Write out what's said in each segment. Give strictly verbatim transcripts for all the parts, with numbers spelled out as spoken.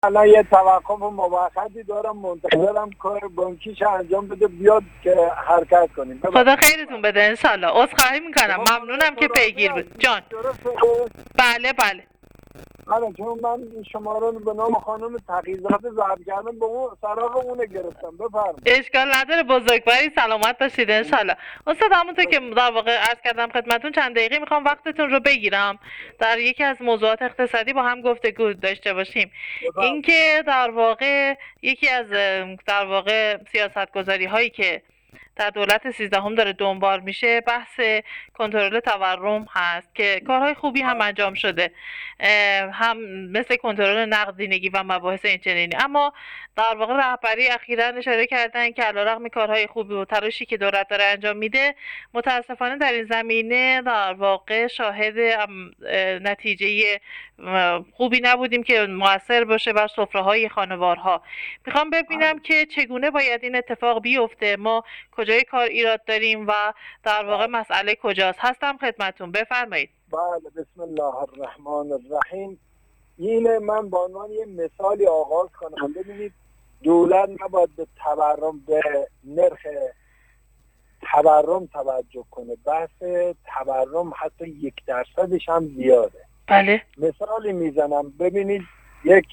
الان یه توقف موقتی دارم، منتظرم کار بانکیش انجام بده بیاد که حرکت کنیم. خدا خیرتون بده انشالله. عذرخواهی میکنم، ممنونم که پیگیر بود. جان بله بله آره، چون من شما رو به نام خانم تقی‌زاده ضبط کردم، به اون سراغ اونه گرفتم. بفرمایید. اشکال نداره، بزرگواری، سلامت باشید انشالله. استاد همونطور که در واقع عرض کردم خدمتون، چند دقیقه میخوام وقتتون رو بگیرم در یکی از موضوعات اقتصادی با هم گفتگو داشته باشیم. اینکه در واقع یکی از در واقع سیاستگذاری هایی که در دولت سیزدهم داره دنبال میشه بحث کنترل تورم هست که کارهای خوبی هم انجام شده، هم مثل کنترل نقدینگی و مباحث اینچنینی. اما در واقع رهبری اخیراً اشاره کردن که علیرغم کارهای خوبی و تلاشی که دولت داره انجام میده، متاسفانه در این زمینه در واقع شاهد نتیجه خوبی نبودیم که مؤثر باشه بر سفره‌های خانوارها. میخوام ببینم که چگونه باید این اتفاق بیفته، ما کجای کار ایراد داریم و در واقع مسئله کجاست. هستم خدمتون، بفرمایید. بله، بسم الله الرحمن الرحیم. اینه من با عنوان یه مثالی آغاز کنم. ببینید، دولت نباید به تورم، به نرخ تورم توجه کنه. بحث تورم حتی یک درصدش هم زیاده. بله. مثالی میزنم، ببینید یک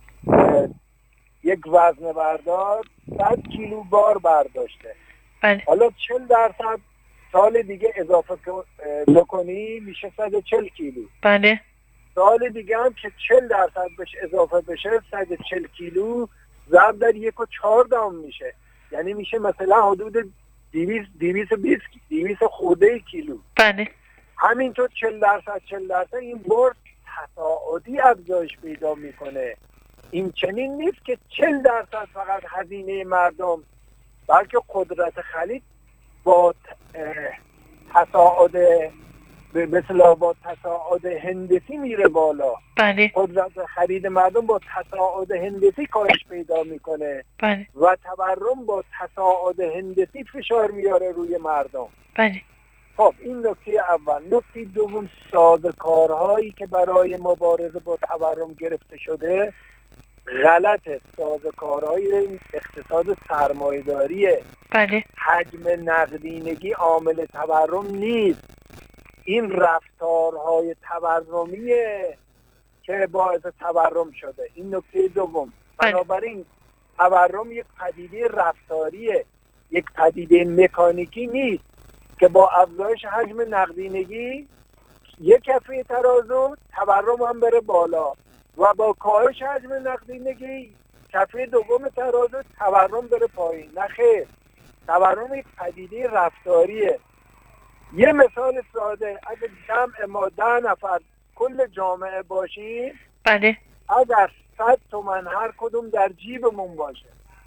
یک وزنه بردار صد کیلو بار برداشته. بله. حالا چهل درصد سال دیگه اضافه بکنی میشه صد و چهل کیلو. بله. سال دیگه هم که چهل درصد بشه اضافه بشه صد و چهل کیلو ضرب در یک و چهار دام میشه، یعنی میشه مثلا حدود دویست دویست و بیست دویست خورده کیلو. بله. همینطور چهل درصد چهل درصد این بورس تصاعدی افزایش پیدا میکنه. این چنین نیست که چهل درصد فقط هزینه مردم، بلکه قدرت خرید با تصاعد مثلا با تصاعد هندسی میره بالا. بله. قدرت خرید مردم با تصاعد هندسی کاهش پیدا میکنه. بله. و تورم با تصاعد هندسی فشار میاره روی مردم. بله. خب این نکته اول. نکته دوم، سازوکارهایی که برای مبارزه با تورم گرفته شده غلطه. سازوکارهای اقتصاد سرمایه‌داریه. بله. حجم نقدینگی عامل تورم نیست. این رفتارهای تورمیه که باعث تورم شده. این نکته دوم. بنابراین تورم یک پدیده رفتاریه، یک پدیده مکانیکی نیست که با افزایش حجم نقدینگی یک کفه ترازو تورم هم بره بالا و با کاهش حجم نقدینگی کفه دوم ترازو تورم بره پایین. نه خیر، تورم یک پدیده رفتاریه. یه مثال ساده، اگه جمع ما ده نفر کل جامعه باشیم، بله. اگر صد تومن هر کدوم در جیبمون باشه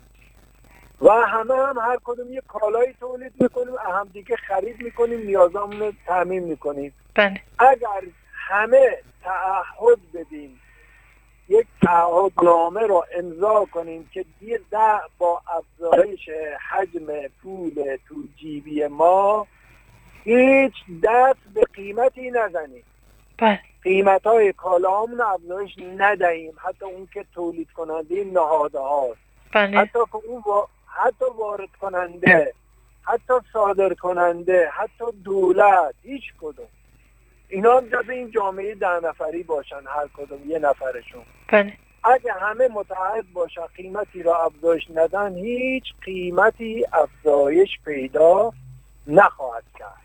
و همه هم هر کدوم یه کالایی تولید میکنیم، هم دیگه خرید میکنیم، نیازامون رو تامین میکنیم. بله. اگر همه تعهد بدیم، یک تعهدنامه رو امضا کنیم که دیگه ده با افزایش حجم پول تو جیبی ما هیچ دست به قیمتی نزنیم. بله. قیمت های کالاهامون افزایش ندهیم، حتی اون که تولید کننده نهاده هاست. بله. حتی که اون و... حتی وارد کننده، حتی صادر کننده، حتی دولت، هیچ کدوم اینا هم جز این جامعه ده نفری باشن، هر کدوم یه نفرشون. بله. اگه همه متحد باشن قیمتی را افزایش ندن، هیچ قیمتی افزایش پیدا نخواهد کرد.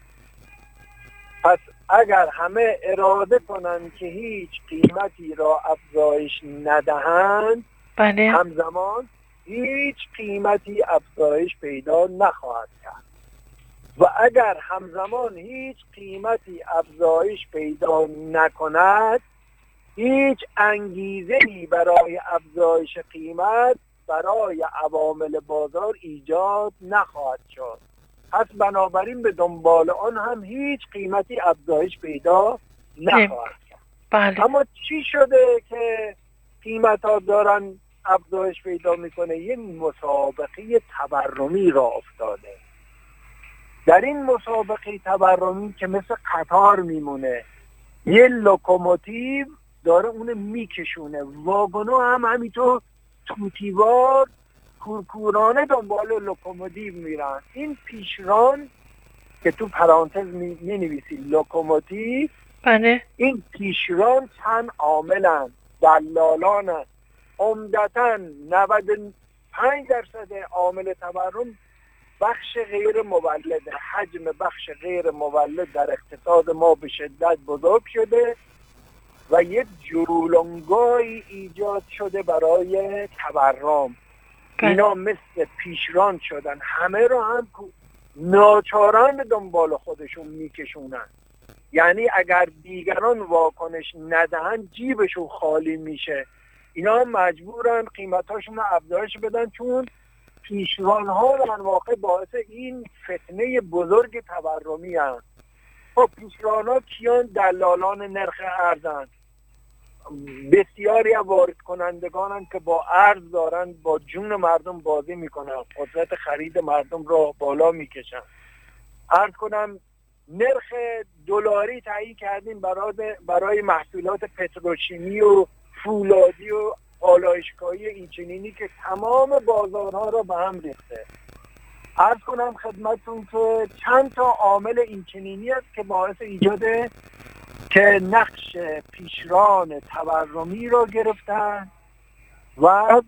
پس اگر همه اراده کنن که هیچ قیمتی را افزایش ندهند، بله. همزمان هیچ قیمتی افزایش پیدا نخواهد کرد. و اگر همزمان هیچ قیمتی افزایش پیدا نکند، هیچ انگیزه‌ای برای افزایش قیمت برای عوامل بازار ایجاد نخواهد شد. پس بنابراین به دنبال آن هم هیچ قیمتی افزایش پیدا نخواهد کرد. بله. اما چی شده که قیمت ها دارن افزایش پیدا میکنه؟ یه مسابقه تورمی را افتاده. در این مسابقه تورمی که مثل قطار میمونه، یه لوکوموتیو داره اونو میکشونه. واگنو هم همینطور توتیوار کورکورانه دنبال لوکوموتیو میرن. این پیشران که تو پرانتز می, می نویسی لوکوموتیو، بله. این پیشران چند عاملن، دلالانن. عمدتاً نود و پنج درصد عامل تورم بخش غیر مولد، حجم بخش غیر مولد در اقتصاد ما به شدت بزرگ شده و یک جولانگاهی ایجاد شده برای تورم. اینا مثل پیشران شدن، همه رو هم ناچاران دنبال خودشون میکشونن. یعنی اگر دیگران واکنش ندهن جیبشون خالی میشه. اینا هم مجبورن قیمتاشون رو افزایش بدن، چون پیشران ها در واقع باعث این فتنه بزرگ تورمی هستند. خب پیشران ها کیان؟ دلالان نرخ ارزن. بسیاری از وارد کنندگانن که با ارز دارن با جون مردم بازی میکنن، قدرت خرید مردم رو بالا میکشن. عرض کنم نرخ دلاری تعیین کردیم برای برای محصولات پتروشیمی و فولادی و آلایشگاهی اینچنینی که تمام بازارها رو به هم ریخته. عرض کنم خدمتتون که چند تا عامل اینچنینی است که باعث ایجاد که نقش پیشران تورمی رو گرفتن و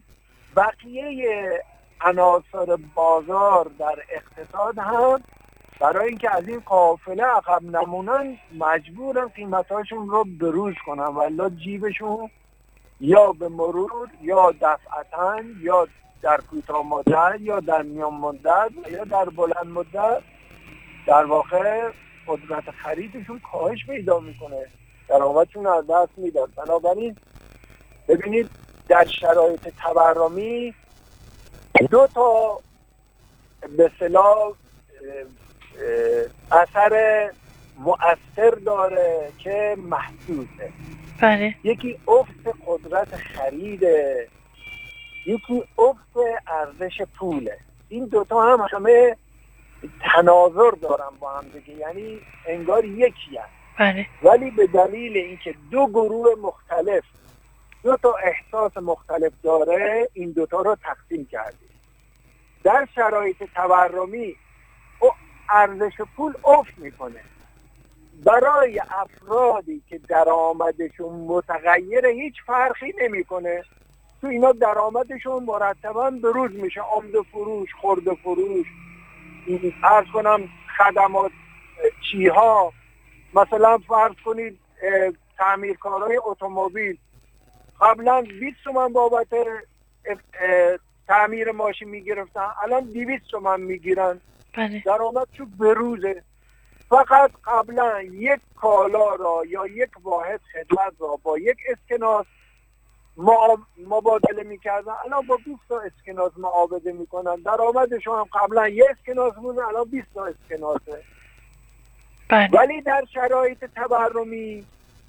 بقیه عناصر بازار در اقتصاد هم برای اینکه از این قافله عقب نمونن مجبورن قیمتاشون رو بروز کنن، والا جیبشون یا به مرور یا دفعتاً یا در کوتاه مدت یا در میان مدت یا در بلند مدت در واقع قدرت خریدشون کاهش پیدا میکنه، درآمدشون از دست میدن. بنابراین ببینید در شرایط تورمی دو تا به اصطلاح اثر مؤثر داره که محسوسه. بله. یکی افت قدرت خریده، یکی افت ارزش پوله. این دوتا هم همه تناظر دارن با هم دیگه، یعنی انگار یکی هست. بله. ولی به دلیل اینکه دو گروه مختلف دو تا احساس مختلف داره این دوتا رو تقسیم کردیم. در شرایط تورمی ارزش پول افت میکنه. برای افرادی که درآمدشون متغیره هیچ فرقی نمیکنه، تو اینا درآمدشون مرتباً بروز میشه. عمده فروش، خرده فروش، عرض کنم خدمات چیها، مثلا فرض کنید تعمیرکارای اتومبیل قبلا بیست تومن بابت تعمیر ماشین میگرفتن، الان دویست تومن میگیرن. بله. درآمد تو بروزه. فقط قبلا یک کالا را یا یک واحد خدمت را با یک اسکناس مبادله میکردن، الان با بیست تا اسکناس معامله میکنن. درآمدشون هم قبلا یک اسکناس بود، الان بیست تا اسکناسه. بله. ولی در شرایط تورمی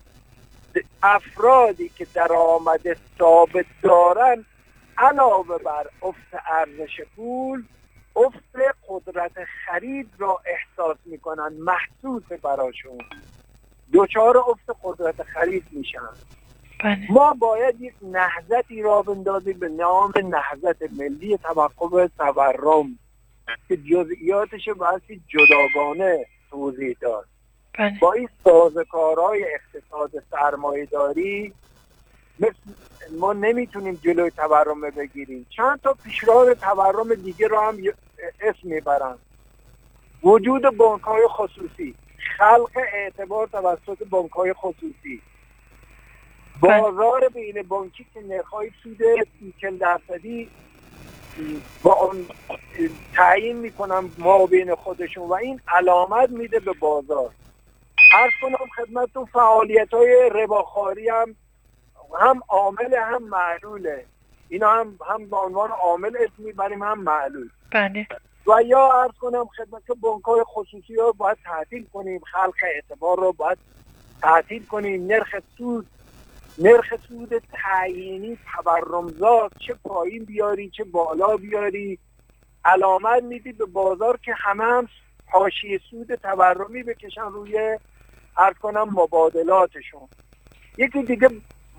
افرادی که درآمد ثابت دارن علاوه بر افت ارزش پول، افت قدرت خرید را احساس میکنن، محسوس براشون، دوچار افت قدرت خرید میشن. بله. ما باید یک نهضتی را بندازیم به نام نهضت ملی توقف تورم که جزئیاتش بایستی جداگانه توضیح داد. بله. با این سازوکارهای اقتصاد سرمایه‌داری مثل ما نمیتونیم جلوی تورم بگیریم. چند تا پیشران تورم دیگه رو هم اسم میبرن. وجود بانک‌های خصوصی، خلق اعتبار توسط بانک‌های خصوصی، بازار بین بانکی که نرخ‌های سود چهل درصدی با اون تعیین میکنن ما بین خودشون و این علامت میده به بازار. عرض کنم خدمتتون فعالیت‌های رباخواری هم هم عامل هم معلوله. اینا هم هم به عنوان عامل اسم میبریم هم معلول. بله. و یا عرض کنم خدمت بانک‌های خصوصی رو باید تعطیل کنیم، خلق اعتبار رو باید تعطیل کنیم، نرخ سود نرخ سود تعیینی تورمزا چه پایین بیاری چه بالا بیاری علامت میدی به بازار که همه هم حاشیه سود تورمی بکشن روی عرض کنم مبادلاتشون. یکی دیگه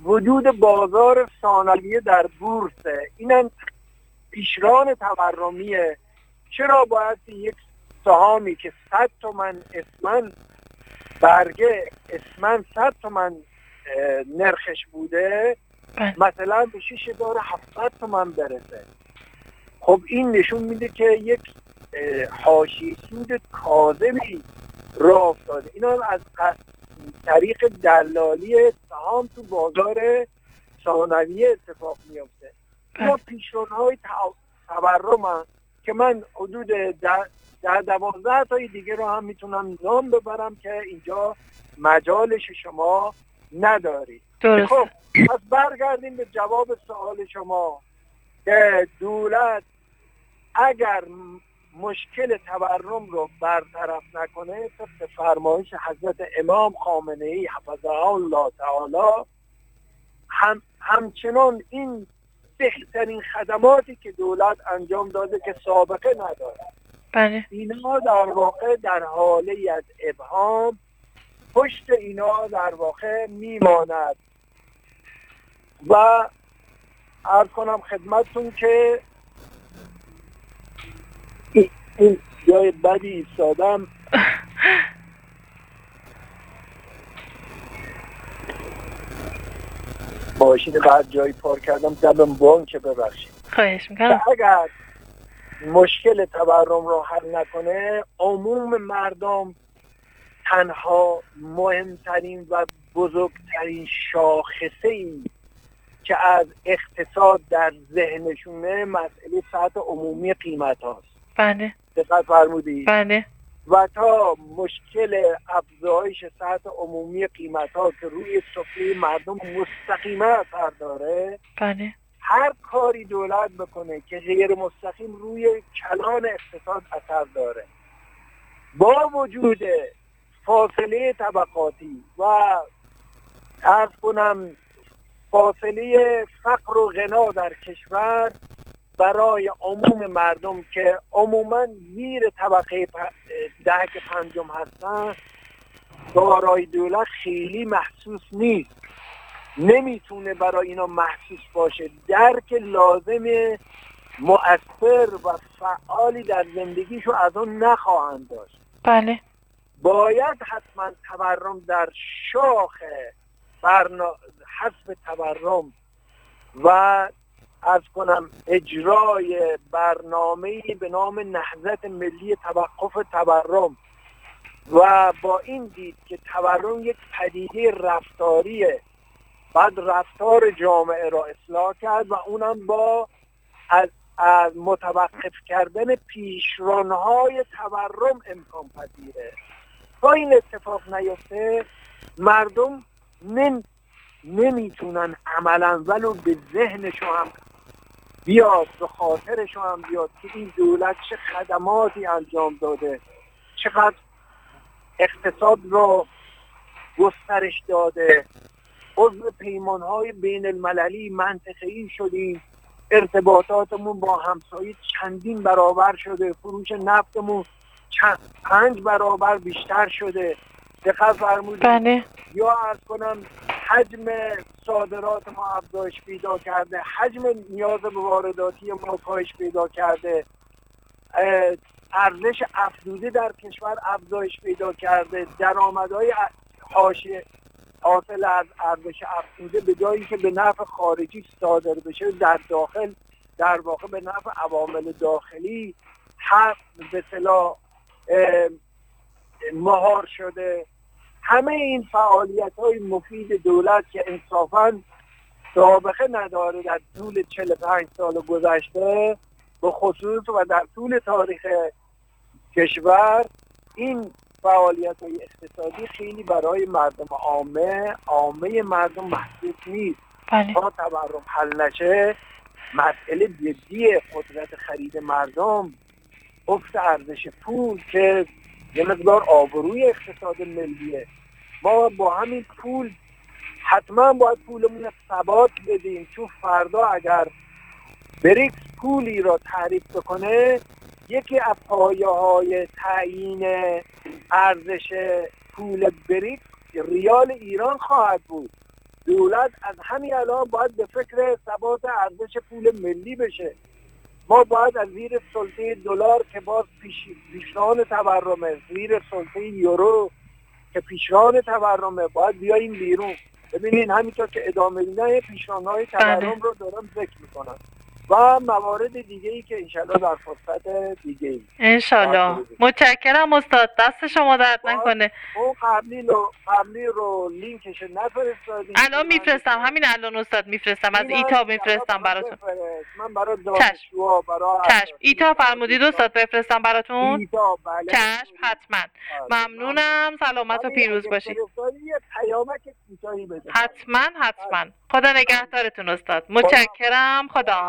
وجود بازار ثانویه در بورسه. اینم پیشران تورمیه. چرا باید یک سهامی که صد تومن اسمن برگه اسمن صد تومن نرخش بوده مثلا به شش هزار و هفتصد تومن برسه؟ خب این نشون میده که یک حاشیه سود کاذبی راه افتاده. اینا از طریق دلالی سهام تو بازار ثانویه اتفاق میفته. اینا پیشرونهای تورم هست که من حدود در دوازده تای دیگه رو هم میتونم نام ببرم که اینجا مجالش شما ندارید. خب پس برگردیم به جواب سوال شما که دولت اگر مشکل تورم رو برطرف نکنه طبق فرمایش حضرت امام خامنه ای حفظه الله تعالی هم همچنان این بهترین خدماتی که دولت انجام داده که سابقه نداره بله. اینا در واقع در حالی از ابهام پشت اینا در واقع میماند. و عرض کنم خدمتتون که این جای بدی ایستادم ماشین بعد جایی پارک کردم دبم بان که ببخشید. خواهش میکنم. اگر مشکل تورم رو حل نکنه عموم مردم تنها مهمترین و بزرگترین شاخصه‌ای که از اقتصاد در ذهنشونه مسئله سطح عمومی قیمت هاست. بله. دقت فرمودید؟ بله. و تا مشکل افزایش سطح عمومی قیمت ها که روی سفره مردم مستقیما اثر داره بله. هر کاری دولت بکنه که غیر مستقیم روی کلان اقتصاد اثر داره با وجود فاصله طبقاتی و عرض کنم فاصله فقر و غنا در کشور برای عموم مردم که عموما زیر طبقه دهک پنجم هستن دارای دولت خیلی محسوس نیست، نمیتونه برای اینا محسوس باشه. درک لازم مؤثر و فعالی در زندگیشو از اون نخواهند داشت. بله. باید حتما تورم در شاخ برنا... حسب تورم و از کنم اجرای برنامه‌ای به نام نهضت ملی توقف تورم و با این دید که تورم یک پدیده رفتاریه بعد رفتار جامعه را اصلاح کرد و اونم با از, از متوقف کردن پیشرانهای تورم امکان پذیره. تا این اتفاق نیفته مردم نم نمیتونن عملا ولو به ذهنشون هم بیاد به خاطرشون هم بیاد که این دولت چه خدماتی انجام داده، چقدر اقتصاد را گسترش داده، عضو پیمانهای بین المللی منطقه‌ای شدیم، ارتباطاتمون با همسایه چندین برابر شده، فروش نفتمون چند پنج برابر بیشتر شده. دقت فرمودید؟ بله. یا عرض کنم حجم صادرات ما افزایش پیدا کرده، حجم نیاز به وارداتی ما کاهش پیدا کرده، ارزش افزوده در کشور افزایش پیدا کرده، درآمدهای حاشیه حاصل از ارزش افزوده به جایی که به نفع خارجی صادر بشه در داخل در واقع به نفع عوامل داخلی حق به اصطلاح مهار شده. همه این فعالیت‌های مفید دولت که انصافاً سابقه نداره در طول چهل و پنج سال گذشته به خصوص و در طول تاریخ کشور، این فعالیت‌های اقتصادی خیلی برای مردم عامه عامه مردم محسوس نیست. بله. تا تورم حل نشه مسئله جدی قدرت خرید مردم، افت ارزش پول که یه مقدار آبروی اقتصاد ملیه، ما با همین پول حتما باید پولمون ثبات بدیم، چون فردا اگر بریکس پولی را تعریف بکنه یکی از پایه‌های تعیین ارزش پول بریکس ریال ایران خواهد بود. دولت از همین الان باید به فکر ثبات ارزش پول ملی بشه. ما باید از زیر سلطه دلار که باز پیش پیشران تورمه، زیر سلطه یورو که پیشران تورمه، باید بیاییم بیرون. ببینین همینطور که ادامه میدن پیشران‌های تورم رو دارم ذکر میکنم و موارد دیگه ای که انشالله در فرصت دیگه ای انشالله. متشکرم استاد، دست شما درد نکنه. اون قبلی رو قبلی رو لینکش نفرستادین. الان میفرستم، همین الان استاد میفرستم، از ایتا میفرستم براتون. من برای دانشجوها برای چشم. ایتا فرمودید استاد بفرستم براتون؟ ایتا بله. چشم حتما. ممنونم، سلامت و پیروز باشید. حتما حتما. خدا نگهدارتون استاد. متشکرم. خدا